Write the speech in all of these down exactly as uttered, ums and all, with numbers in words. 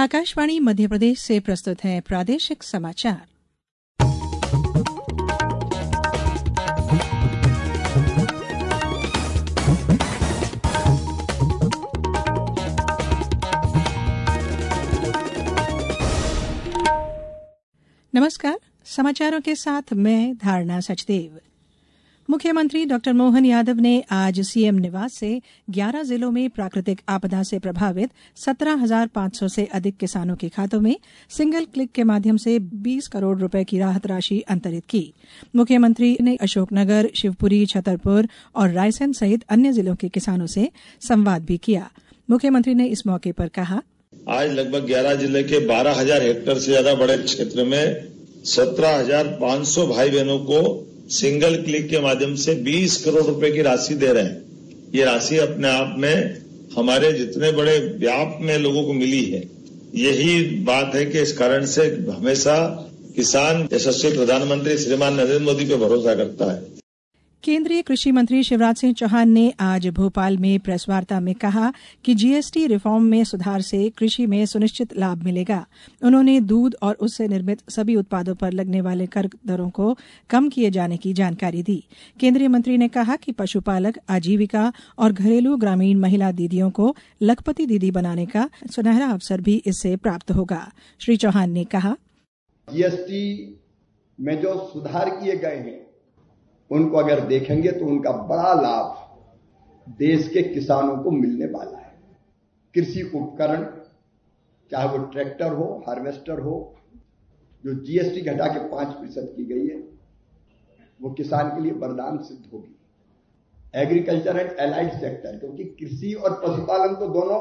आकाशवाणी मध्य प्रदेश से प्रस्तुत है प्रादेशिक समाचार। नमस्कार, समाचारों के साथ मैं धारणा सचदेव। मुख्यमंत्री डॉक्टर मोहन यादव ने आज सीएम निवास से ग्यारह जिलों में प्राकृतिक आपदा से प्रभावित सत्रह हजार पांच सौ से अधिक किसानों के खातों में सिंगल क्लिक के माध्यम से बीस करोड़ रुपए की राहत राशि अंतरित की। मुख्यमंत्री ने अशोकनगर, शिवपुरी, छतरपुर और रायसेन सहित अन्य जिलों के किसानों से संवाद भी किया। मुख्यमंत्री ने इस मौके पर कहा, आज लगभग ग्यारह जिले के बारह हजार हेक्टेयर से ज्यादा बड़े क्षेत्र में सत्रह हजार पांच सौ भाई बहनों को सिंगल क्लिक के माध्यम से बीस करोड़ रुपए की राशि दे रहे हैं। ये राशि अपने आप में हमारे जितने बड़े व्याप में लोगों को मिली है, यही बात है कि इस कारण से हमेशा किसान यशस्वी प्रधानमंत्री श्रीमान नरेंद्र मोदी पे भरोसा करता है। केंद्रीय कृषि मंत्री शिवराज सिंह चौहान ने आज भोपाल में प्रेस वार्ता में कहा कि जीएसटी रिफॉर्म में सुधार से कृषि में सुनिश्चित लाभ मिलेगा। उन्होंने दूध और उससे निर्मित सभी उत्पादों पर लगने वाले कर दरों को कम किए जाने की जानकारी दी। केंद्रीय मंत्री ने कहा कि पशुपालक, आजीविका और घरेलू ग्रामीण महिला दीदियों को लखपति दीदी बनाने का सुनहरा अवसर भी इससे प्राप्त होगा। श्री चौहान ने कहा, जीएसटी में जो सुधार किए गए हैं उनको अगर देखेंगे तो उनका बड़ा लाभ देश के किसानों को मिलने वाला है। कृषि उपकरण, चाहे वो ट्रैक्टर हो, हार्वेस्टर हो, जो जीएसटी घटा के पांच प्रतिशत की गई है, वो किसान के लिए वरदान सिद्ध होगी। एग्रीकल्चर एंड एलाइड सेक्टर, क्योंकि कृषि और पशुपालन तो दोनों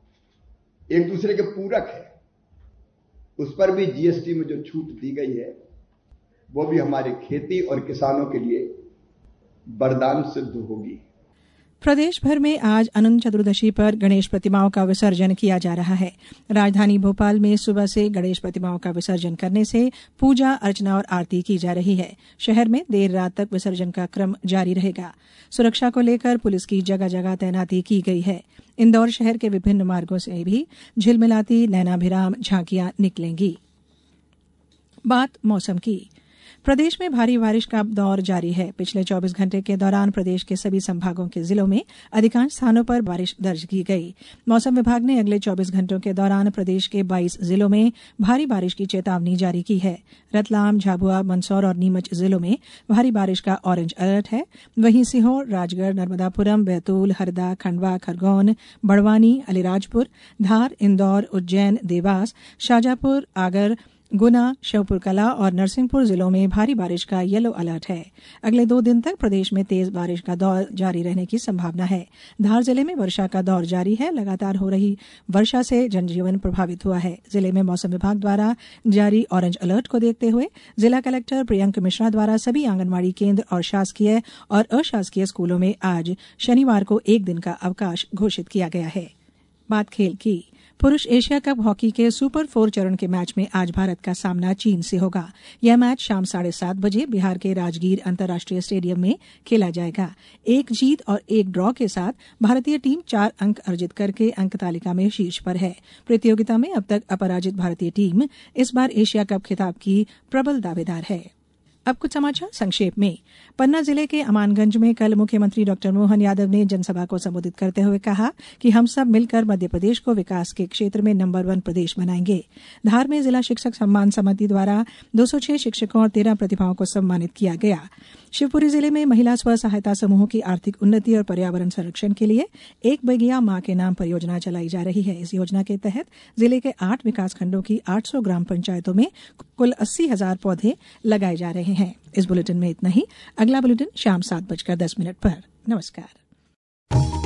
एक दूसरे के पूरक है, उस पर भी जीएसटी में जो छूट दी गई है वो भी हमारे खेती और किसानों के लिए वरदान सिद्ध होगी। प्रदेश भर में आज अनंत चतुर्दशी पर गणेश प्रतिमाओं का विसर्जन किया जा रहा है। राजधानी भोपाल में सुबह से गणेश प्रतिमाओं का विसर्जन करने से पूजा अर्चना और आरती की जा रही है। शहर में देर रात तक विसर्जन का क्रम जारी रहेगा। सुरक्षा को लेकर पुलिस की जगह जगह तैनाती की गई है। इंदौर शहर के विभिन्न मार्गों से भी झिलमिलाती नैनाभिराम झांकियां निकलेंगी। बात मौसम की। प्रदेश में भारी बारिश का दौर जारी है। पिछले चौबीस घंटे के दौरान प्रदेश के सभी संभागों के जिलों में अधिकांश स्थानों पर बारिश दर्ज की गई। मौसम विभाग ने अगले चौबीस घंटों के दौरान प्रदेश के बाईस जिलों में भारी बारिश की चेतावनी जारी की है। रतलाम, झाबुआ, मंदसौर और नीमच जिलों में भारी बारिश का ऑरेंज अलर्ट है। वहीं सीहोर, राजगढ़, नर्मदापुरम, बैतूल, हरदा, खंडवा, खरगोन, बड़वानी, अलीराजपुर, धार, इंदौर, उज्जैन, देवास, शाजापुर, आगर, गुना, श्योपुरकला और नरसिंहपुर जिलों में भारी बारिश का येलो अलर्ट है। अगले दो दिन तक प्रदेश में तेज बारिश का दौर जारी रहने की संभावना है। धार जिले में वर्षा का दौर जारी है। लगातार हो रही वर्षा से जनजीवन प्रभावित हुआ है। जिले में मौसम विभाग द्वारा जारी ऑरेंज अलर्ट को देखते हुए जिला कलेक्टर प्रियंक मिश्रा द्वारा सभी आंगनबाड़ी केंद्र और शासकीय और अशासकीय स्कूलों में आज शनिवार को एक दिन का अवकाश घोषित किया गया है। बात खेल की। पुरुष एशिया कप हॉकी के सुपर फोर चरण के मैच में आज भारत का सामना चीन से होगा। यह मैच शाम साढ़े सात बजे बिहार के राजगीर अंतर्राष्ट्रीय स्टेडियम में खेला जाएगा। एक जीत और एक ड्रॉ के साथ भारतीय टीम चार अंक अर्जित करके अंक तालिका में शीर्ष पर है। प्रतियोगिता में अब तक अपराजित भारतीय टीम इस बार एशिया कप खिताब की प्रबल दावेदार है। अब कुछ समाचार संक्षेप में। पन्ना जिले के अमानगंज में कल मुख्यमंत्री डॉक्टर मोहन यादव ने जनसभा को संबोधित करते हुए कहा कि हम सब मिलकर मध्य प्रदेश को विकास के क्षेत्र में नंबर वन प्रदेश बनाएंगे। धार में जिला शिक्षक सम्मान समिति द्वारा दो सौ छह शिक्षकों और तेरह प्रतिभाओं को सम्मानित किया गया। शिवपुरी जिले में महिला स्व सहायता समूहों की आर्थिक उन्नति और पर्यावरण संरक्षण के लिए एक बगिया मां के नाम परियोजना चलाई जा रही है। इस योजना के तहत जिले के आठ विकास खंडों की आठ सौ ग्राम पंचायतों में कुल अस्सी हजार पौधे लगाए जा रहे हैं। इस बुलेटिन में इतना ही। अगला बुलेटिन शाम सात बजकर दस मिनट पर। नमस्कार।